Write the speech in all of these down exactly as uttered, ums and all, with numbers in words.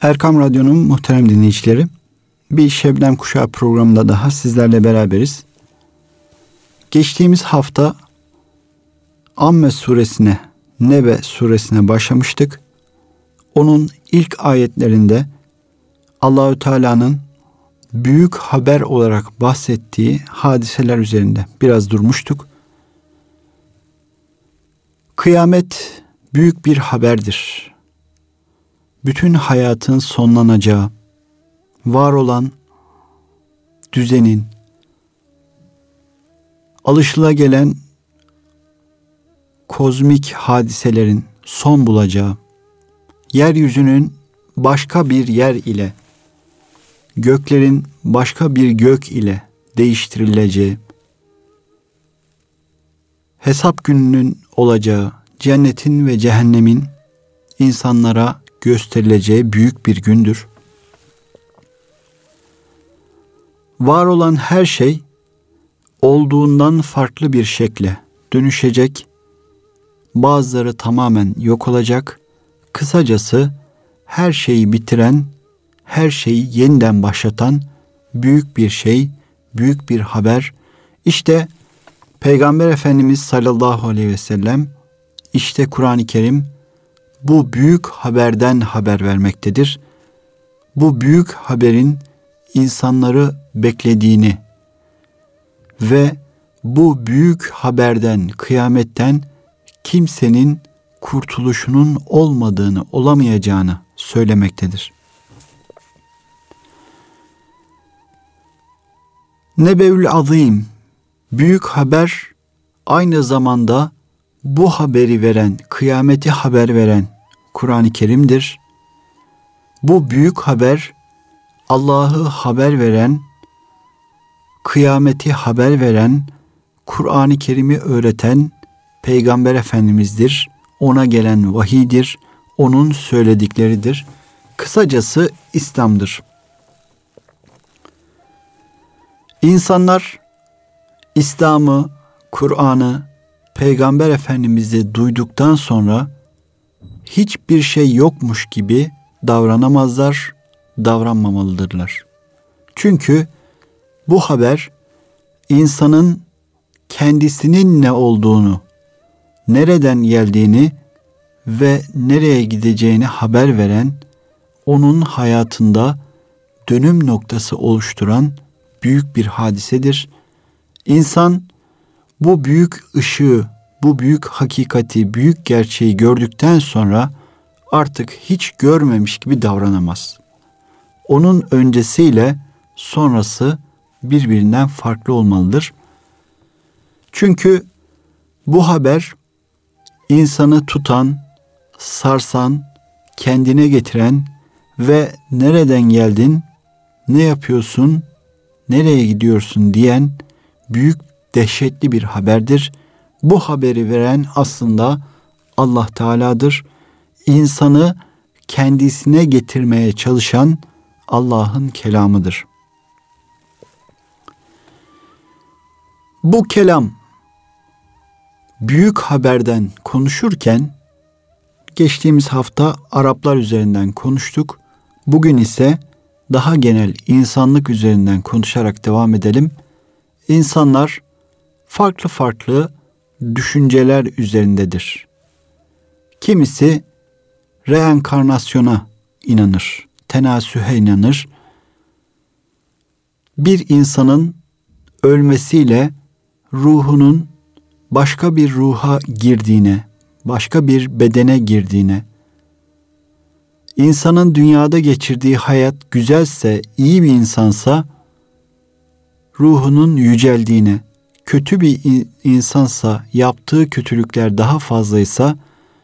Erkam Radyo'nun muhterem dinleyicileri, bir Şebnem Kuşağı programında daha sizlerle beraberiz. Geçtiğimiz hafta Amme suresine, Nebe suresine başlamıştık. Onun ilk ayetlerinde Allahü Teala'nın büyük haber olarak bahsettiği hadiseler üzerinde biraz durmuştuk. Kıyamet büyük bir haberdir. Bütün hayatın sonlanacağı, var olan düzenin, alışılagelen kozmik hadiselerin son bulacağı, yeryüzünün başka bir yer ile, göklerin başka bir gök ile değiştirileceği, hesap gününün olacağı, cennetin ve cehennemin insanlara gösterileceği büyük bir gündür. Var olan her şey olduğundan farklı bir şekle dönüşecek, bazıları tamamen yok olacak. Kısacası her şeyi bitiren, her şeyi yeniden başlatan büyük bir şey, büyük bir haber. İşte Peygamber Efendimiz sallallahu aleyhi ve sellem, işte Kur'an-ı Kerim bu büyük haberden haber vermektedir. Bu büyük haberin insanları beklediğini ve bu büyük haberden, kıyametten kimsenin kurtuluşunun olmadığını, olamayacağını söylemektedir. Nebeül Azim, büyük haber, aynı zamanda bu haberi veren, kıyameti haber veren Kur'an-ı Kerim'dir. Bu büyük haber, Allah'ı haber veren, kıyameti haber veren, Kur'an-ı Kerim'i öğreten Peygamber Efendimiz'dir. Ona gelen vahiydir, onun söyledikleridir. Kısacası İslam'dır. İnsanlar İslam'ı, Kur'an'ı, Peygamber Efendimiz'i duyduktan sonra hiçbir şey yokmuş gibi davranamazlar, davranmamalıdırlar. Çünkü bu haber insanın kendisinin ne olduğunu, nereden geldiğini ve nereye gideceğini haber veren, onun hayatında dönüm noktası oluşturan büyük bir hadisedir. İnsan bu büyük ışığı, bu büyük hakikati, büyük gerçeği gördükten sonra artık hiç görmemiş gibi davranamaz. Onun öncesiyle sonrası birbirinden farklı olmalıdır. Çünkü bu haber insanı tutan, sarsan, kendine getiren ve nereden geldin, ne yapıyorsun, nereye gidiyorsun diyen büyük, dehşetli bir haberdir. Bu haberi veren aslında Allah Teala'dır. İnsanı kendisine getirmeye çalışan Allah'ın kelamıdır. Bu kelam büyük haberden konuşurken geçtiğimiz hafta Araplar üzerinden konuştuk. Bugün ise daha genel insanlık üzerinden konuşarak devam edelim. İnsanlar farklı farklı düşünceler üzerindedir. Kimisi reenkarnasyona inanır, tenasühe inanır. Bir insanın ölmesiyle ruhunun başka bir ruha girdiğine, başka bir bedene girdiğine, insanın dünyada geçirdiği hayat güzelse, iyi bir insansa ruhunun yüceldiğine, kötü bir insansa, yaptığı kötülükler daha fazlaysa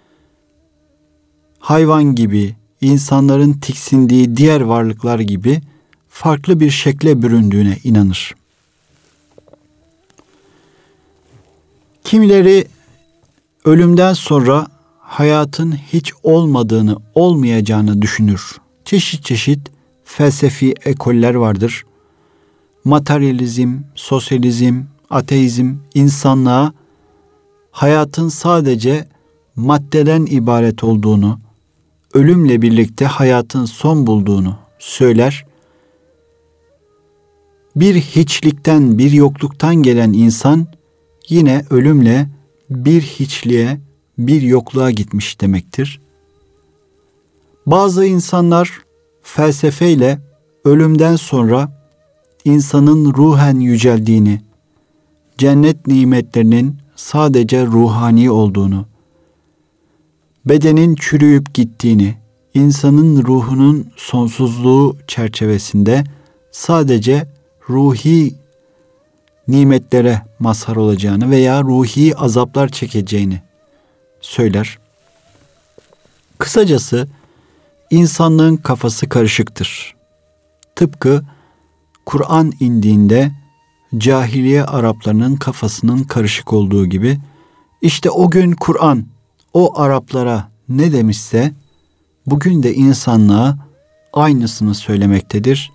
hayvan gibi, insanların tiksindiği diğer varlıklar gibi farklı bir şekle büründüğüne inanır. Kimileri ölümden sonra hayatın hiç olmadığını, olmayacağını düşünür. Çeşit çeşit felsefi ekoller vardır. Materyalizm, sosyalizm, ateizm insanlığa hayatın sadece maddeden ibaret olduğunu, ölümle birlikte hayatın son bulduğunu söyler. Bir hiçlikten, bir yokluktan gelen insan yine ölümle bir hiçliğe, bir yokluğa gitmiş demektir. Bazı insanlar felsefeyle ölümden sonra insanın ruhen yüceldiğini, cennet nimetlerinin sadece ruhani olduğunu, bedenin çürüyüp gittiğini, insanın ruhunun sonsuzluğu çerçevesinde sadece ruhi nimetlere mazhar olacağını veya ruhi azaplar çekeceğini söyler. Kısacası insanlığın kafası karışıktır. Tıpkı Kur'an indiğinde cahiliye Araplarının kafasının karışık olduğu gibi, işte o gün Kur'an o Araplara ne demişse bugün de insanlığa aynısını söylemektedir.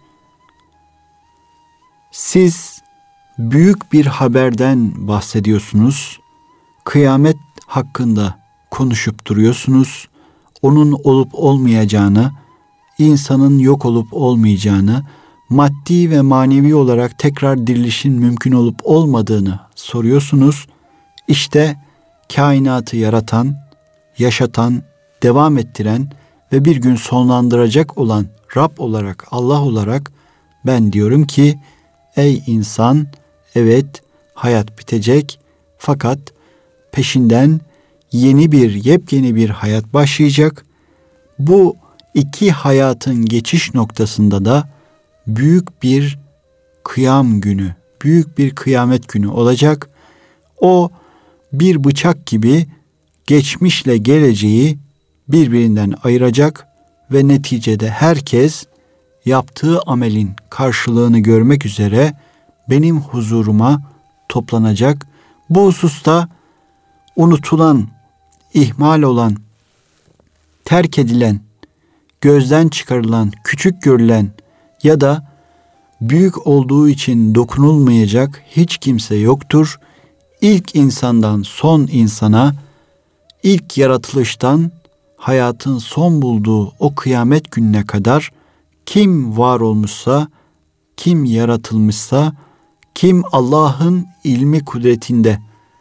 Siz büyük bir haberden bahsediyorsunuz, kıyamet hakkında konuşup duruyorsunuz, onun olup olmayacağını, insanın yok olup olmayacağını, maddi ve manevi olarak tekrar dirilişin mümkün olup olmadığını soruyorsunuz. İşte kainatı yaratan, yaşatan, devam ettiren ve bir gün sonlandıracak olan Rab olarak, Allah olarak ben diyorum ki, ey insan, evet hayat bitecek fakat peşinden yeni bir, yepyeni bir hayat başlayacak. Bu iki hayatın geçiş noktasında da büyük bir kıyam günü, büyük bir kıyamet günü olacak. O bir bıçak gibi geçmişle geleceği birbirinden ayıracak ve neticede herkes yaptığı amelin karşılığını görmek üzere benim huzuruma toplanacak. Bu hususta unutulan, ihmal olan, terk edilen, gözden çıkarılan, küçük görülen ya da büyük olduğu için dokunulmayacak hiç kimse yoktur. İlk insandan son insana, ilk yaratılıştan hayatın son bulduğu o kıyamet gününe kadar kim var olmuşsa, kim yaratılmışsa, kim Allah'ın ilmi kudretinde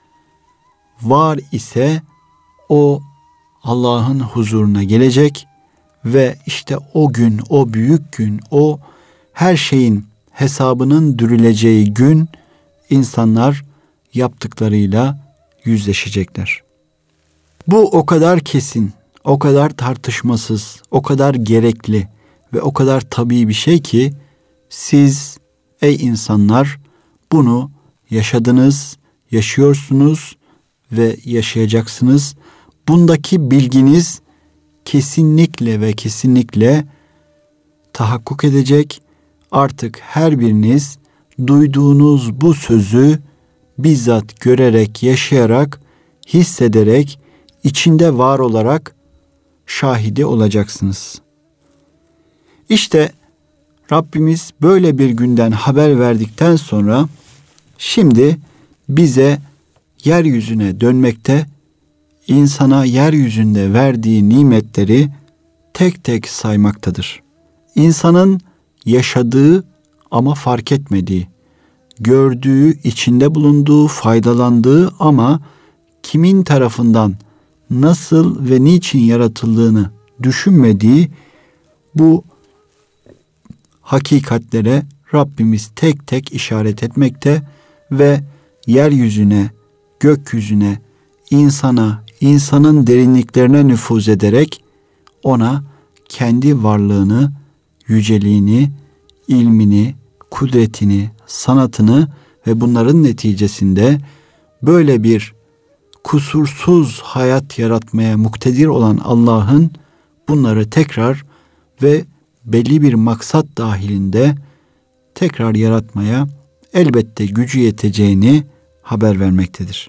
var ise o Allah'ın huzuruna gelecek ve işte o gün, o büyük gün, o her şeyin hesabının dürüleceği gün insanlar yaptıklarıyla yüzleşecekler. Bu o kadar kesin, o kadar tartışmasız, o kadar gerekli ve o kadar tabii bir şey ki siz ey insanlar bunu yaşadınız, yaşıyorsunuz ve yaşayacaksınız. Bundaki bilginiz kesinlikle ve kesinlikle tahakkuk edecek. Artık her biriniz duyduğunuz bu sözü bizzat görerek, yaşayarak, hissederek, içinde var olarak şahidi olacaksınız. İşte Rabbimiz böyle bir günden haber verdikten sonra şimdi bize yeryüzüne dönmekte, insana yeryüzünde verdiği nimetleri tek tek saymaktadır. İnsanın yaşadığı ama fark etmediği, gördüğü, içinde bulunduğu, faydalandığı ama kimin tarafından nasıl ve niçin yaratıldığını düşünmediği bu hakikatlere Rabbimiz tek tek işaret etmekte ve yeryüzüne, gökyüzüne, insana, insanın derinliklerine nüfuz ederek ona kendi varlığını, yüceliğini, ilmini, kudretini, sanatını ve bunların neticesinde böyle bir kusursuz hayat yaratmaya muktedir olan Allah'ın bunları tekrar ve belli bir maksat dahilinde tekrar yaratmaya elbette gücü yeteceğini haber vermektedir.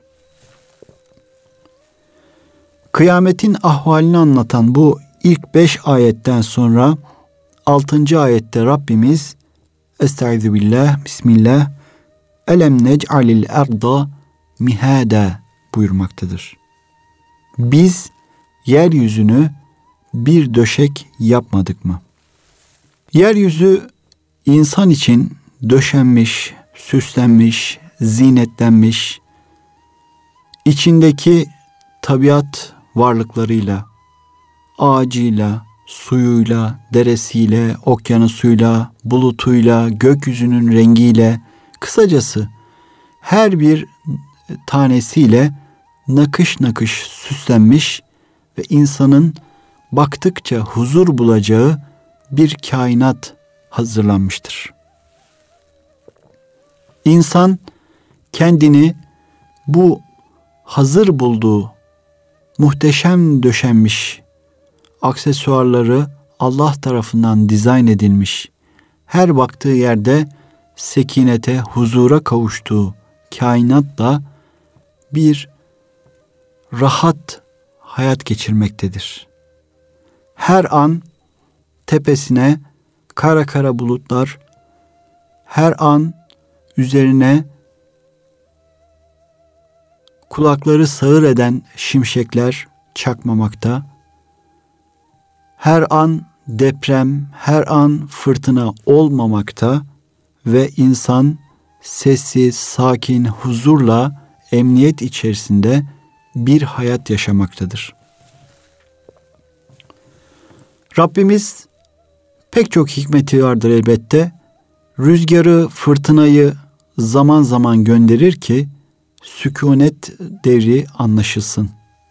Kıyametin ahvalini anlatan bu ilk beş ayetten sonra altıncı ayette Rabbimiz Estağfirullah, Bismillah, Elem nec'alil erda mihada buyurmaktadır. Biz yeryüzünü bir döşek yapmadık mı? Yeryüzü insan için döşenmiş, süslenmiş, zinetlenmiş, içindeki tabiat varlıklarıyla, ağacıyla, suyuyla, deresiyle, okyanusuyla, bulutuyla, gökyüzünün rengiyle, kısacası her bir tanesiyle nakış nakış süslenmiş ve insanın baktıkça huzur bulacağı bir kainat hazırlanmıştır. İnsan kendini bu hazır bulduğu muhteşem döşenmiş aksesuarları Allah tarafından dizayn edilmiş, her baktığı yerde sekinete, huzura kavuştuğu kainatla bir rahat hayat geçirmektedir. Her an tepesine kara kara bulutlar, her an üzerine kulakları sağır eden şimşekler çakmamakta, her an deprem, her an fırtına olmamakta ve insan sessiz, sakin, huzurla, emniyet içerisinde bir hayat yaşamaktadır. Rabbimiz pek çok hikmeti vardır elbette. Rüzgarı, fırtınayı zaman zaman gönderir ki sükunet devri anlaşılsın.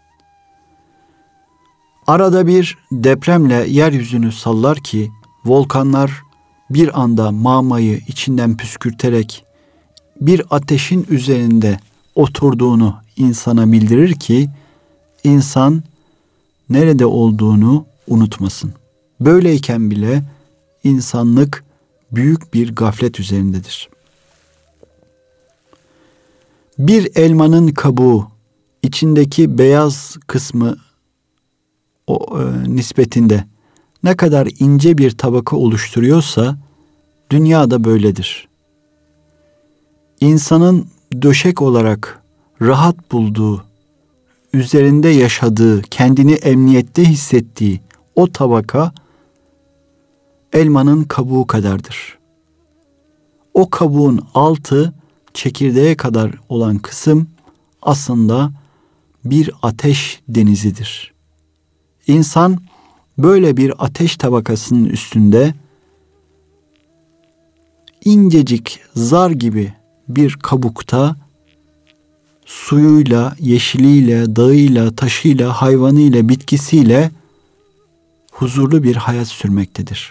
Arada bir depremle yeryüzünü sallar ki volkanlar bir anda mağmayı içinden püskürterek bir ateşin üzerinde oturduğunu insana bildirir ki insan nerede olduğunu unutmasın. Böyleyken bile insanlık büyük bir gaflet üzerindedir. Bir elmanın kabuğu içindeki beyaz kısmı o e, nispetinde ne kadar ince bir tabaka oluşturuyorsa dünya da böyledir. İnsanın döşek olarak rahat bulduğu, üzerinde yaşadığı, kendini emniyette hissettiği o tabaka elmanın kabuğu kadardır. O kabuğun altı çekirdeğe kadar olan kısım aslında bir ateş denizidir. İnsan böyle bir ateş tabakasının üstünde incecik zar gibi bir kabukta suyuyla, yeşiliyle, dağıyla, taşıyla, hayvanıyla, bitkisiyle huzurlu bir hayat sürmektedir.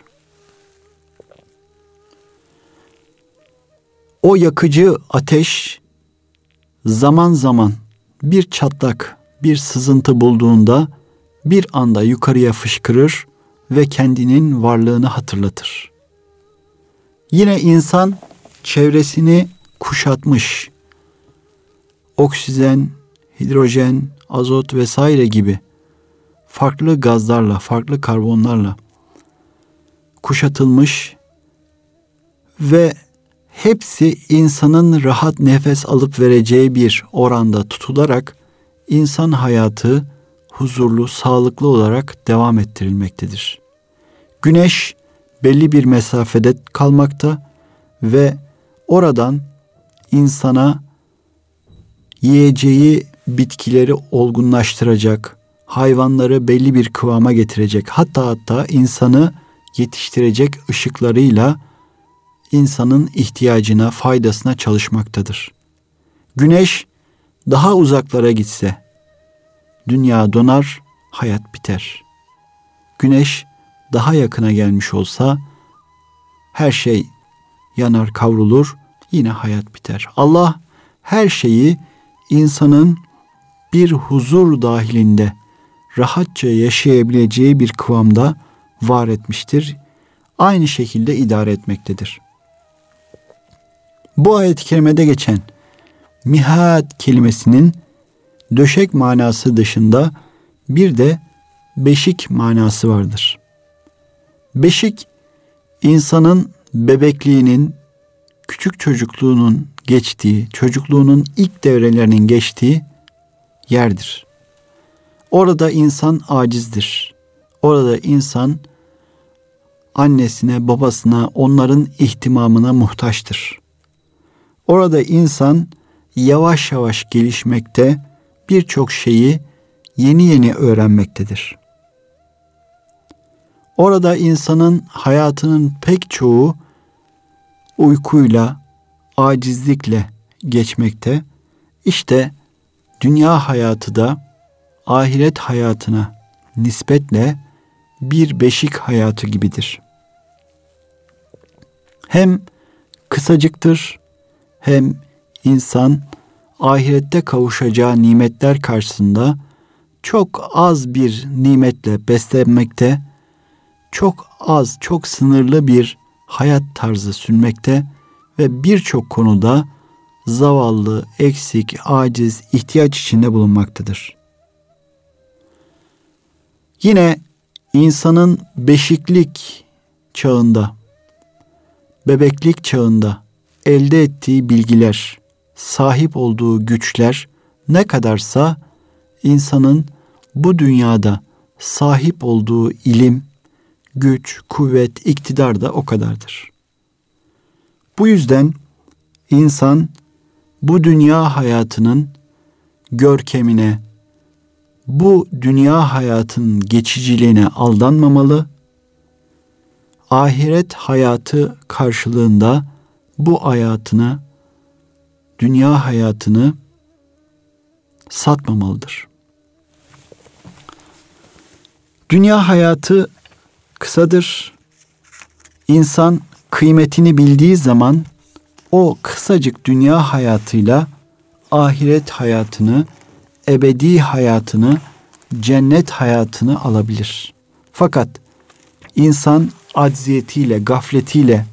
O yakıcı ateş zaman zaman bir çatlak, bir sızıntı bulduğunda bir anda yukarıya fışkırır ve kendinin varlığını hatırlatır. Yine insan çevresini kuşatmış, oksijen, hidrojen, azot vesaire gibi farklı gazlarla, farklı karbonlarla kuşatılmış ve hepsi insanın rahat nefes alıp vereceği bir oranda tutularak insan hayatı huzurlu, sağlıklı olarak devam ettirilmektedir. Güneş belli bir mesafede kalmakta ve oradan insana yiyeceği bitkileri olgunlaştıracak, hayvanları belli bir kıvama getirecek, hatta hatta insanı yetiştirecek ışıklarıyla insanın ihtiyacına, faydasına çalışmaktadır. Güneş daha uzaklara gitse, dünya donar, hayat biter. Güneş daha yakına gelmiş olsa, her şey yanar, kavrulur, yine hayat biter. Allah her şeyi insanın bir huzur dahilinde rahatça yaşayabileceği bir kıvamda var etmiştir. Aynı şekilde idare etmektedir. Bu ayet-i kerimede geçen mihad kelimesinin döşek manası dışında bir de beşik manası vardır. Beşik, insanın bebekliğinin, küçük çocukluğunun geçtiği, çocukluğunun ilk devrelerinin geçtiği yerdir. Orada insan acizdir. Orada insan annesine, babasına, onların ihtimamına muhtaçtır. Orada insan yavaş yavaş gelişmekte, birçok şeyi yeni yeni öğrenmektedir. Orada insanın hayatının pek çoğu uykuyla, acizlikle geçmekte. İşte dünya hayatı da ahiret hayatına nispetle bir beşik hayatı gibidir. Hem kısacıktır, hem insan ahirette kavuşacağı nimetler karşısında çok az bir nimetle beslenmekte, çok az, çok sınırlı bir hayat tarzı sürmekte ve birçok konuda zavallı, eksik, aciz, ihtiyaç içinde bulunmaktadır. Yine insanın beşiklik çağında, bebeklik çağında elde ettiği bilgiler, sahip olduğu güçler ne kadarsa insanın bu dünyada sahip olduğu ilim, güç, kuvvet, iktidar da o kadardır. Bu yüzden insan bu dünya hayatının görkemine, bu dünya hayatının geçiciliğine aldanmamalı, ahiret hayatı karşılığında bu hayatını, dünya hayatını satmamalıdır. Dünya hayatı kısadır. İnsan kıymetini bildiği zaman o kısacık dünya hayatıyla ahiret hayatını, ebedi hayatını, cennet hayatını alabilir. Fakat insan acziyetiyle, gafletiyle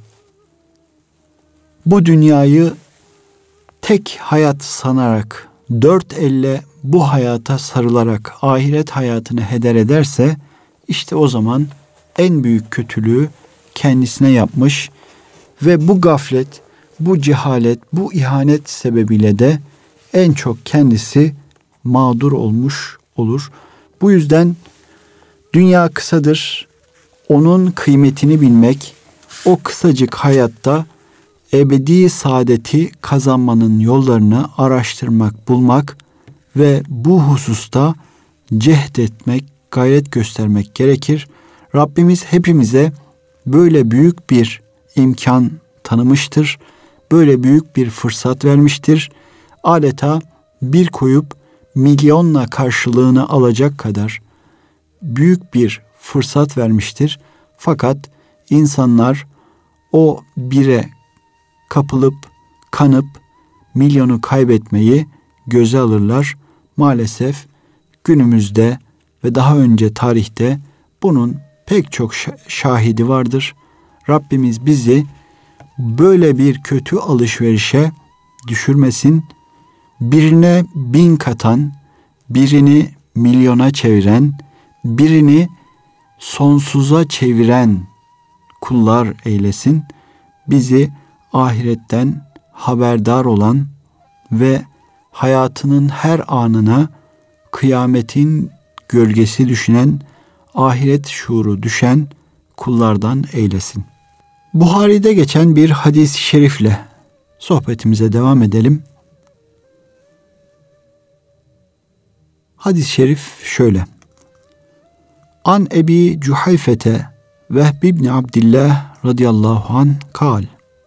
bu dünyayı tek hayat sanarak, dört elle bu hayata sarılarak ahiret hayatını heder ederse, işte o zaman en büyük kötülüğü kendisine yapmış ve bu gaflet, bu cehalet, bu ihanet sebebiyle de en çok kendisi mağdur olmuş olur. Bu yüzden dünya kısadır. Onun kıymetini bilmek, o kısacık hayatta ebedi saadeti kazanmanın yollarını araştırmak, bulmak ve bu hususta cehd etmek, gayret göstermek gerekir. Rabbimiz hepimize böyle büyük bir imkan tanımıştır. Böyle büyük bir fırsat vermiştir. Adeta bir koyup milyonla karşılığını alacak kadar büyük bir fırsat vermiştir. Fakat insanlar o bire kapılıp, kanıp milyonu kaybetmeyi göze alırlar. Maalesef günümüzde ve daha önce tarihte bunun pek çok şahidi vardır. Rabbimiz bizi böyle bir kötü alışverişe düşürmesin. Birine bin katan, birini milyona çeviren, birini sonsuza çeviren kullar eylesin. Bizi ahiretten haberdar olan ve hayatının her anına kıyametin gölgesi düşünen, ahiret şuuru düşen kullardan eylesin. Buhari'de geçen bir hadis-i şerifle sohbetimize devam edelim. Hadis-i şerif şöyle. An Ebi Cuhayfete Vehb ibn Abdillah radıyallahu anh kal.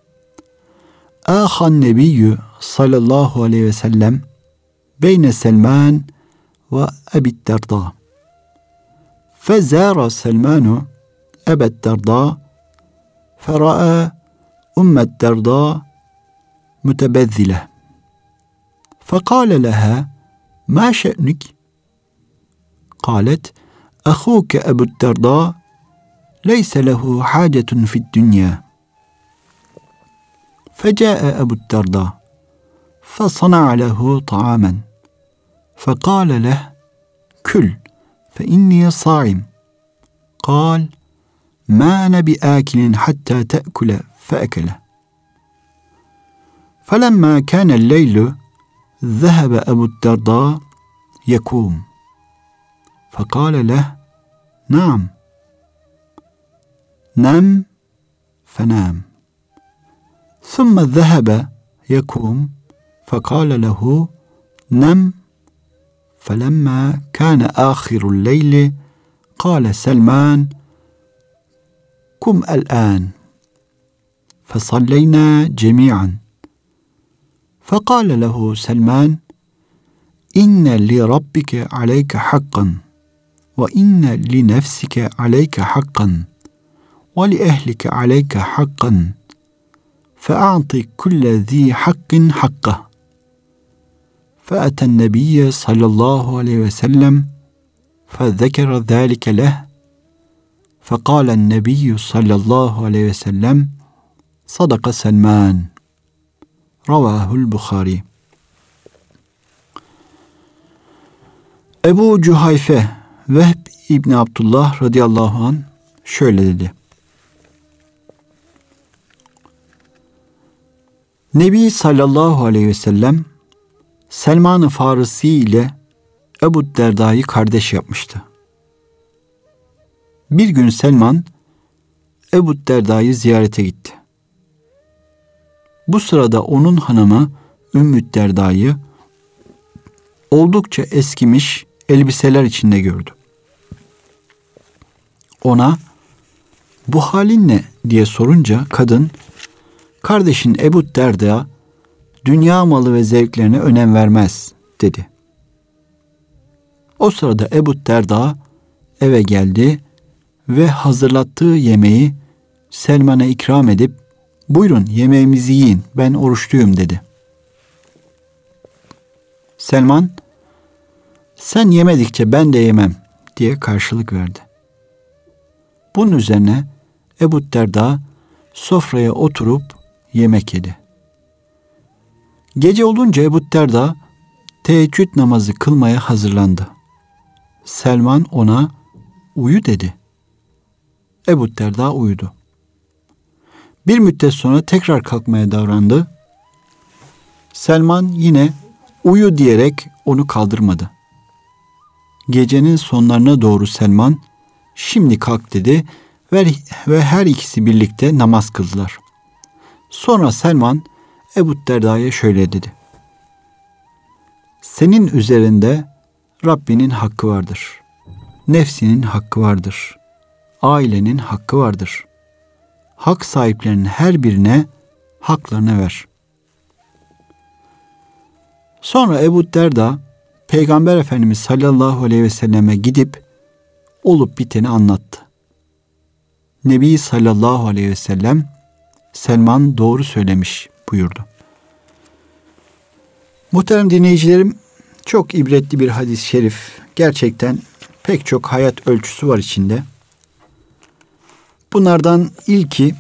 Ahan nebiyyü sallallahu aleyhi ve sellem beyne Selman ve Ebi Derda. Fezara Selmanu Ebi Derda fera'a Ummet Derda mütebezzile. Fekale leha ma şe'nik? قالت أخوك أبو الدرداء ليس له حاجة في الدنيا. فجاء أبو الدرداء فصنع له طعاما فقال له كل فإني صائم. قال ما أنا بآكل حتى تأكل فأكل. فلما كان الليل ذهب أبو الدرداء يقوم فقال له نعم nem fenam. ثم ذهب يقوم فقال له نم. فلما كان آخر الليل قال سلمان قم الآن. فصلينا جميعا. فقال له سلمان إن لربك عليك حقا وإن لنفسك عليك حقا ولأهلك عليك حقا فأعط كل ذي حق حقه. فأتى النبي صلى الله عليه وسلم فذكر ذلك له فقال النبي صلى الله عليه وسلم صدق سلمان. Ravahul Bukhari. Ebu Cuhayfe Vehb İbni Abdullah radıyallahu anh şöyle dedi. Nebi sallallahu aleyhi ve sellem Selman-ı Farisi ile Ebu Derda'yı kardeş yapmıştı. Bir gün Selman Ebu Derda'yı ziyarete gitti. Bu sırada onun hanımı Ümmü Derda'yı oldukça eskimiş elbiseler içinde gördü. Ona bu halin ne diye sorunca kadın kardeşin Ebu Derda dünya malı ve zevklerine önem vermez dedi. O sırada Ebu Derda eve geldi ve hazırlattığı yemeği Selman'a ikram edip buyurun yemeğimizi yiyin ben oruçluyum dedi. Selman sen yemedikçe ben de yemem diye karşılık verdi. Bunun üzerine Ebu Derda sofraya oturup yemek yedi. Gece olunca Ebu Derda teheccüd namazı kılmaya hazırlandı. Selman ona uyu dedi. Ebu Derda uyudu. Bir müddet sonra tekrar kalkmaya davrandı. Selman yine uyu diyerek onu kaldırmadı. Gecenin sonlarına doğru Selman şimdi kalk dedi ve her ikisi birlikte namaz kıldılar. Sonra Selman Ebu Derda'ya şöyle dedi. Senin üzerinde Rabbinin hakkı vardır. Nefsinin hakkı vardır. Ailenin hakkı vardır. Hak sahiplerinin her birine haklarını ver. Sonra Ebu Derda Peygamber Efendimiz sallallahu aleyhi ve selleme gidip olup biteni anlattı. Nebi sallallahu aleyhi ve sellem Selman doğru söylemiş buyurdu. Muhterem dinleyicilerim, çok ibretli bir hadis-i şerif. Gerçekten pek çok hayat ölçüsü var içinde. Bunlardan ilki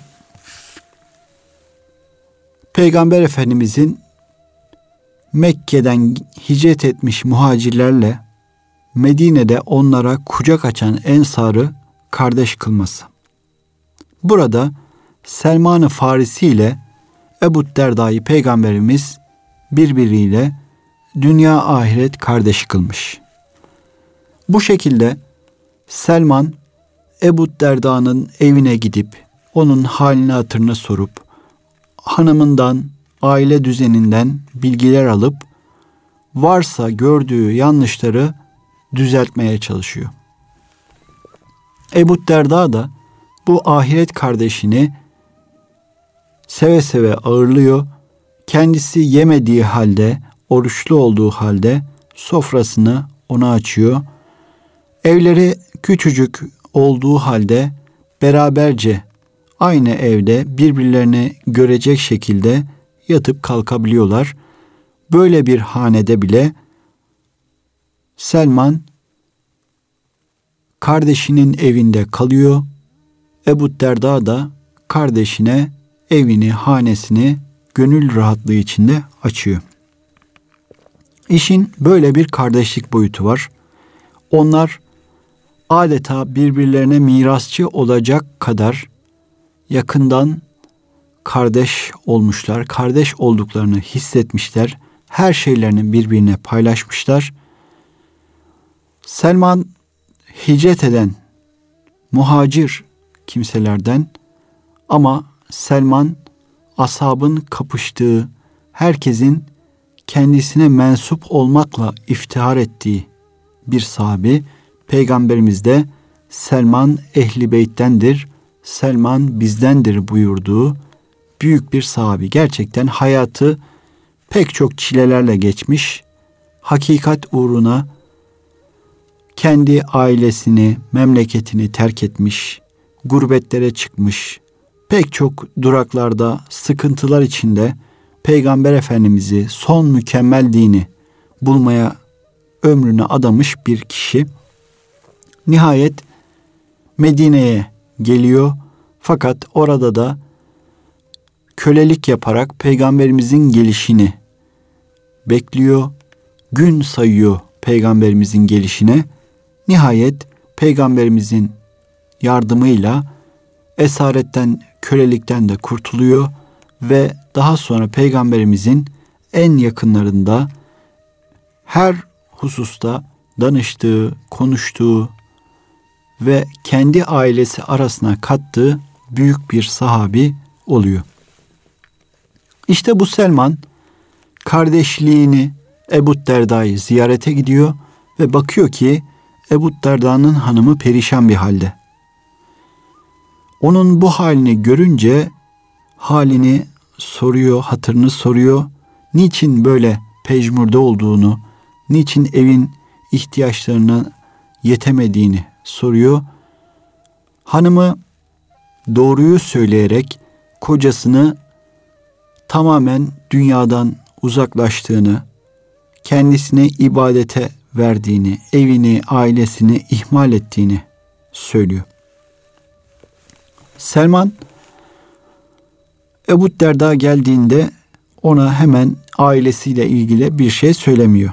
Peygamber Efendimizin Mekke'den hicret etmiş muhacirlerle Medine'de onlara kucak açan ensarı kardeş kılması. Burada Selman-ı Farisi ile Ebu Derda'yı Peygamberimiz birbiriyle dünya ahiret kardeş kılmış. Bu şekilde Selman Ebu Derda'nın evine gidip onun halini hatırını sorup hanımından, aile düzeninden bilgiler alıp varsa gördüğü yanlışları düzeltmeye çalışıyor. Ebu Derda da bu ahiret kardeşini seve seve ağırlıyor. Kendisi yemediği halde, oruçlu olduğu halde sofrasını ona açıyor. Evleri küçücük olduğu halde beraberce aynı evde birbirlerini görecek şekilde yatıp kalkabiliyorlar. Böyle bir hanede bile Selman kardeşinin evinde kalıyor. Ebu Derda da kardeşine evini, hanesini gönül rahatlığı içinde açıyor. İşin böyle bir kardeşlik boyutu var. Onlar adeta birbirlerine mirasçı olacak kadar yakından kardeş olmuşlar, kardeş olduklarını hissetmişler, her şeylerini birbirine paylaşmışlar. Selman hicret eden muhacir kimselerden. Ama Selman, ashabın kapıştığı, herkesin kendisine mensup olmakla iftihar ettiği bir sahabi. Peygamberimiz de Selman ehli beyttendir, Selman bizdendir buyurduğu büyük bir sahabi. Gerçekten hayatı pek çok çilelerle geçmiş, hakikat uğruna kendi ailesini, memleketini terk etmiş, gurbetlere çıkmış, pek çok duraklarda, sıkıntılar içinde Peygamber Efendimiz'i, son mükemmel dini bulmaya ömrünü adamış bir kişi. Nihayet Medine'ye geliyor, fakat orada da kölelik yaparak Peygamberimizin gelişini bekliyor, gün sayıyor Peygamberimizin gelişine. Nihayet Peygamberimizin yardımıyla esaretten, kölelikten de kurtuluyor ve daha sonra Peygamberimizin en yakınlarında, her hususta danıştığı, konuştuğu ve kendi ailesi arasına kattığı büyük bir sahabi oluyor. İşte bu Selman kardeşliğini Ebu Derda'yı ziyarete gidiyor ve bakıyor ki Ebu Derda'nın hanımı perişan bir halde. Onun bu halini görünce halini soruyor, hatırını soruyor. Niçin böyle pejmürde olduğunu, niçin evin ihtiyaçlarına yetemediğini soruyor. Hanımı doğruyu söyleyerek kocasını tamamen dünyadan uzaklaştığını, kendisine ibadete verdiğini, evini, ailesini ihmal ettiğini söylüyor. Selman, Ebu Derda geldiğinde ona hemen ailesiyle ilgili bir şey söylemiyor.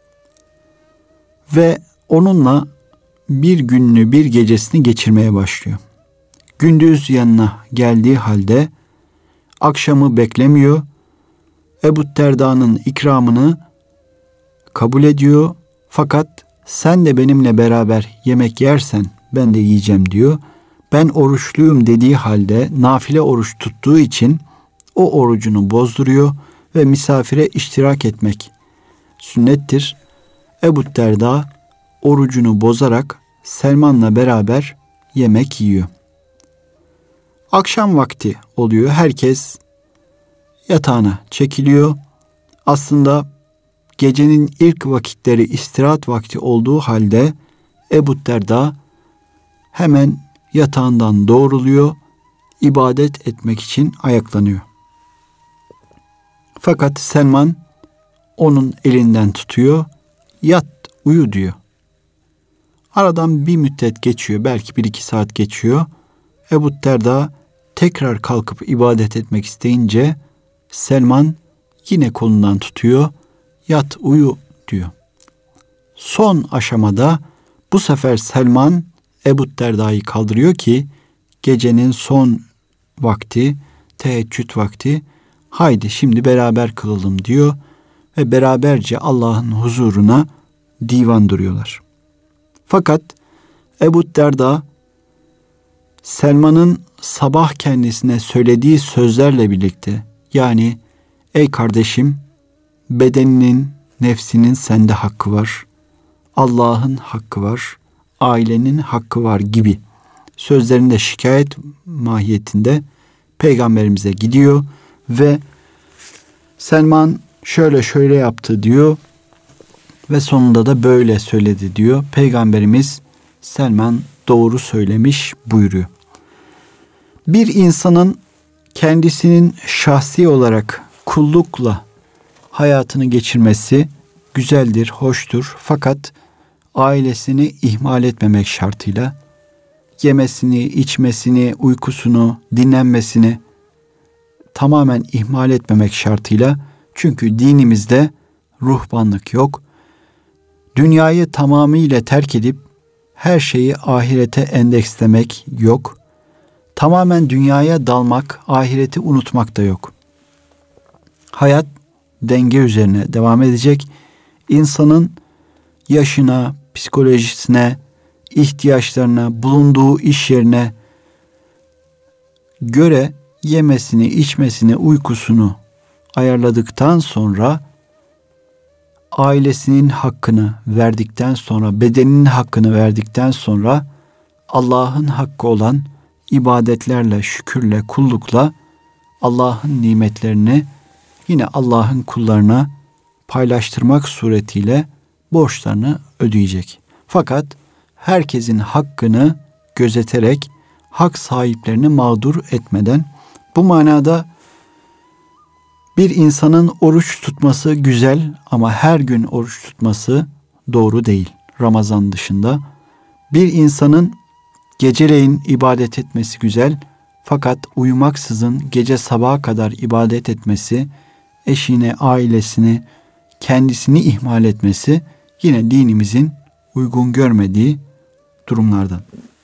Ve onunla bir gününü, bir gecesini geçirmeye başlıyor. Gündüz yanına geldiği halde akşamı beklemiyor. Ebu Derda'nın ikramını kabul ediyor. Fakat sen de benimle beraber yemek yersen ben de yiyeceğim diyor. Ben oruçluyum dediği halde nafile oruç tuttuğu için o orucunu bozduruyor ve misafire iştirak etmek sünnettir. Ebu Derda orucunu bozarak Selman'la beraber yemek yiyor. Akşam vakti oluyor. Herkes yatağına çekiliyor. Aslında gecenin ilk vakitleri istirahat vakti olduğu halde Ebu Derda hemen yatağından doğruluyor, ibadet etmek için ayaklanıyor. Fakat Selman onun elinden tutuyor, yat, uyu diyor. Aradan bir müddet geçiyor, belki bir iki saat geçiyor. Ebu Derda tekrar kalkıp ibadet etmek isteyince Selman yine kolundan tutuyor, yat, uyu diyor. Son aşamada bu sefer Selman Ebu Derda'yı kaldırıyor ki gecenin son vakti, teheccüd vakti, haydi şimdi beraber kılalım diyor ve beraberce Allah'ın huzuruna divan duruyorlar. Fakat Ebu Derda Selman'ın sabah kendisine söylediği sözlerle birlikte, yani ey kardeşim, bedeninin, nefsinin sende hakkı var, Allah'ın hakkı var, ailenin hakkı var gibi sözlerinde şikayet mahiyetinde Peygamberimize gidiyor ve Selman şöyle şöyle yaptı diyor ve sonunda da böyle söyledi diyor. Peygamberimiz Selman doğru söylemiş buyuruyor. Bir insanın kendisinin şahsi olarak kullukla hayatını geçirmesi güzeldir, hoştur. Fakat ailesini ihmal etmemek şartıyla yemesini, içmesini, uykusunu, dinlenmesini tamamen ihmal etmemek şartıyla, çünkü dinimizde ruhbanlık yok. Dünyayı tamamıyla terk edip her şeyi ahirete endekslemek yok. Tamamen dünyaya dalmak, ahireti unutmak da yok. Hayat denge üzerine devam edecek. İnsanın yaşına, psikolojisine, ihtiyaçlarına, bulunduğu iş yerine, göre yemesini, içmesini, uykusunu ayarladıktan sonra, ailesinin hakkını verdikten sonra, bedeninin hakkını verdikten sonra, Allah'ın hakkı olan ibadetlerle, şükürle, kullukla Allah'ın nimetlerini yine Allah'ın kullarına paylaştırmak suretiyle borçlarını ödeyecek. Fakat herkesin hakkını gözeterek, hak sahiplerini mağdur etmeden, bu manada bir insanın oruç tutması güzel ama her gün oruç tutması doğru değil. Ramazan dışında bir insanın geceleyin ibadet etmesi güzel, fakat uyumaksızın gece sabaha kadar ibadet etmesi, eşine, ailesini, kendisini ihmal etmesi yine dinimizin uygun görmediği durumlardan.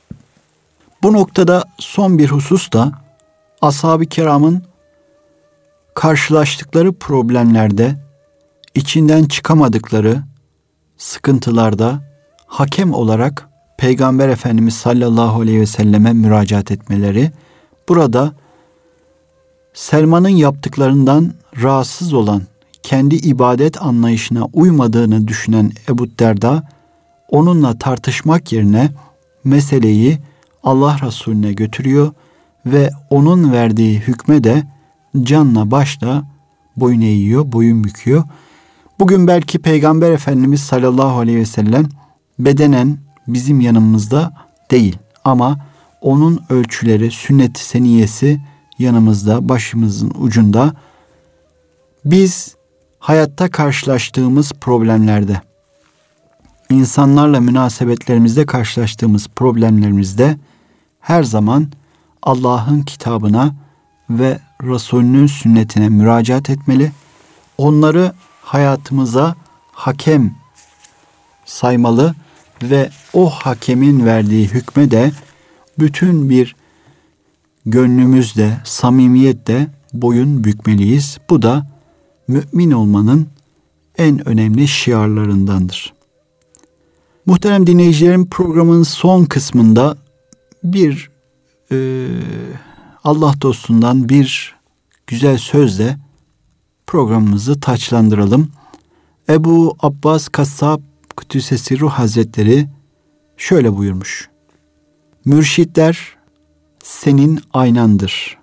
Bu noktada son bir husus da ashab-ı kiramın karşılaştıkları problemlerde, içinden çıkamadıkları sıkıntılarda hakem olarak Peygamber Efendimiz sallallahu aleyhi ve selleme müracaat etmeleri. Burada Selman'ın yaptıklarından rahatsız olan, kendi ibadet anlayışına uymadığını düşünen Ebu Derda, onunla tartışmak yerine meseleyi Allah Resulüne götürüyor ve onun verdiği hükme de canla başla boyun eğiyor, boyun büküyor. Bugün belki Peygamber Efendimiz sallallahu aleyhi ve sellem bedenen bizim yanımızda değil ama onun ölçüleri, sünnet-i seniyesi yanımızda, başımızın ucunda. Biz hayatta karşılaştığımız problemlerde, insanlarla münasebetlerimizde karşılaştığımız problemlerimizde her zaman Allah'ın kitabına ve Resulünün sünnetine müracaat etmeli. Onları hayatımıza hakem saymalı ve o hakemin verdiği hükme de bütün bir gönlümüzde, samimiyetle boyun bükmeliyiz. Bu da mümin olmanın en önemli şiarlarındandır. Muhterem dinleyicilerim, programın son kısmında bir e, Allah dostundan bir güzel sözle programımızı taçlandıralım. Ebu Abbas Kassab Kudüs'e Ruh Hazretleri şöyle buyurmuş: mürşitler senin aynandır.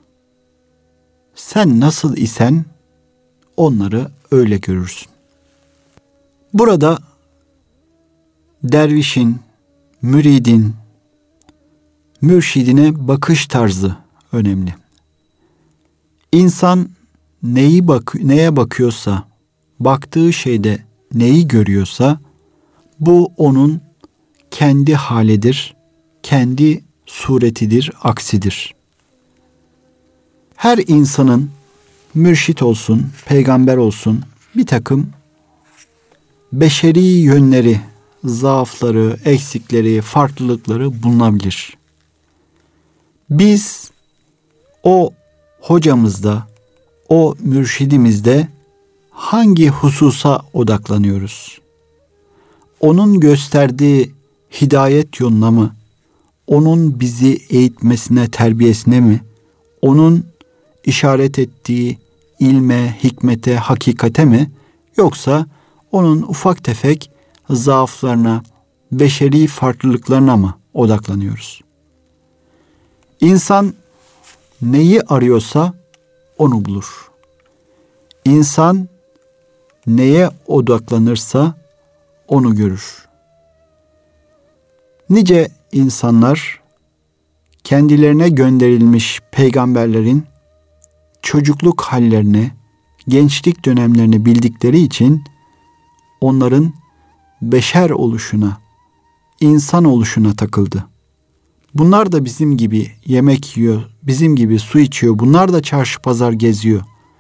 Sen nasıl isen onları öyle görürsün. Burada dervişin, müridin, mürşidine bakış tarzı önemli. İnsan neyi bak neye bakıyorsa, baktığı şeyde neyi görüyorsa bu onun kendi halidir, kendi suretidir, aksidir. Her insanın mürşit olsun, peygamber olsun bir takım beşeri yönleri, zaafları, eksikleri, farklılıkları bulunabilir. Biz o hocamızda, o mürşidimizde hangi hususa odaklanıyoruz? Onun gösterdiği hidayet yoluna mı? Onun bizi eğitmesine, terbiyesine mi? Onun işaret ettiği ilme, hikmete, hakikate mi? Yoksa onun ufak tefek zaaflarına, beşeri farklılıklarına mı odaklanıyoruz? İnsan neyi arıyorsa onu bulur. İnsan neye odaklanırsa onu görür. Nice insanlar kendilerine gönderilmiş peygamberlerin çocukluk hallerini, gençlik dönemlerini bildikleri için onların beşer oluşuna, insan oluşuna takıldı. Bunlar da bizim gibi yemek yiyor, bizim gibi su içiyor, bunlar da çarşı pazar geziyor.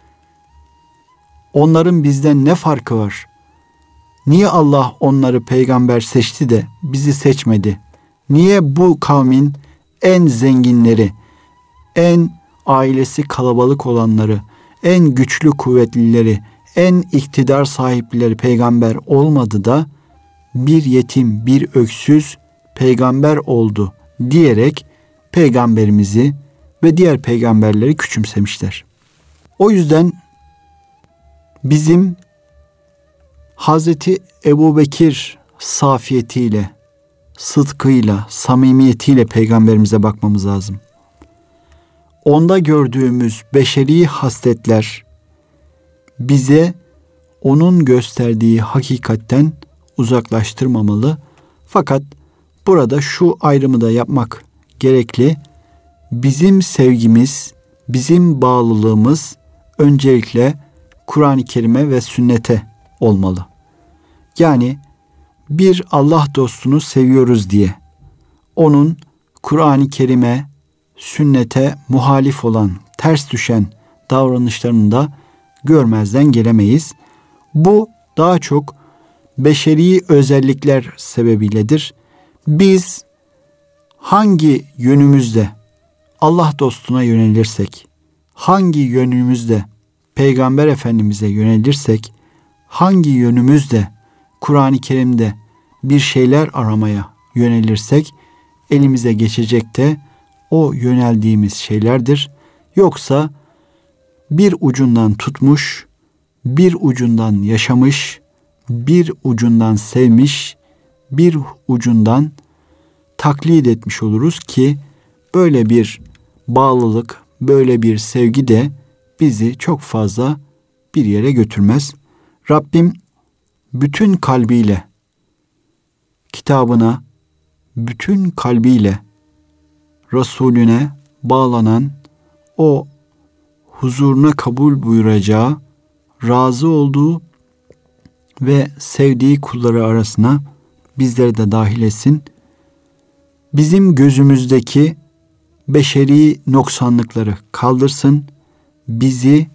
Onların bizden ne farkı var? Niye Allah onları peygamber seçti de bizi seçmedi? Niye bu kavmin en zenginleri, en ailesi kalabalık olanları, en güçlü kuvvetlileri, en iktidar sahipleri peygamber olmadı da bir yetim, bir öksüz peygamber oldu diyerek peygamberimizi ve diğer peygamberleri küçümsemişler. O yüzden bizim Hazreti Ebubekir safiyetiyle, sıdkıyla, samimiyetiyle peygamberimize bakmamız lazım. Onda gördüğümüz beşeri hasletler bize onun gösterdiği hakikatten uzaklaştırmamalı. Fakat burada şu ayrımı da yapmak gerekli. Bizim sevgimiz, bizim bağlılığımız öncelikle Kur'an-ı Kerim'e ve sünnete olmalı. Yani bir Allah dostunu seviyoruz diye onun Kur'an-ı Kerim'e, sünnete muhalif olan, ters düşen davranışlarını da görmezden gelemeyiz. Bu daha çok beşeri özellikler sebebiyledir. Biz hangi yönümüzde Allah dostuna yönelirsek, hangi yönümüzde Peygamber Efendimiz'e yönelirsek, hangi yönümüzde Kur'an-ı Kerim'de bir şeyler aramaya yönelirsek, elimize geçecek de o yöneldiğimiz şeylerdir. Yoksa bir ucundan tutmuş, bir ucundan yaşamış, bir ucundan sevmiş, bir ucundan taklit etmiş oluruz ki böyle bir bağlılık, böyle bir sevgi de bizi çok fazla bir yere götürmez. Rabbim bütün kalbiyle kitabına, bütün kalbiyle Resulüne bağlanan, o huzuruna kabul buyuracağı, razı olduğu ve sevdiği kulları arasına bizleri de dahil etsin. Bizim gözümüzdeki beşeri noksanlıkları kaldırsın. Bizi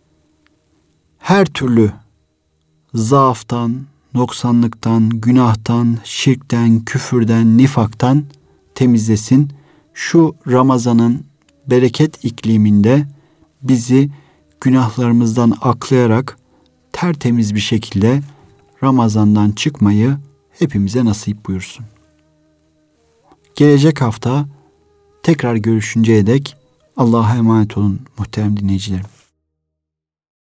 her türlü zaaftan, noksanlıktan, günahtan, şirkten, küfürden, nifaktan temizlesin. Şu Ramazan'ın bereket ikliminde bizi günahlarımızdan aklayarak tertemiz bir şekilde Ramazan'dan çıkmayı hepimize nasip buyursun. Gelecek hafta tekrar görüşünceye dek Allah'a emanet olun muhterem dinleyicilerim.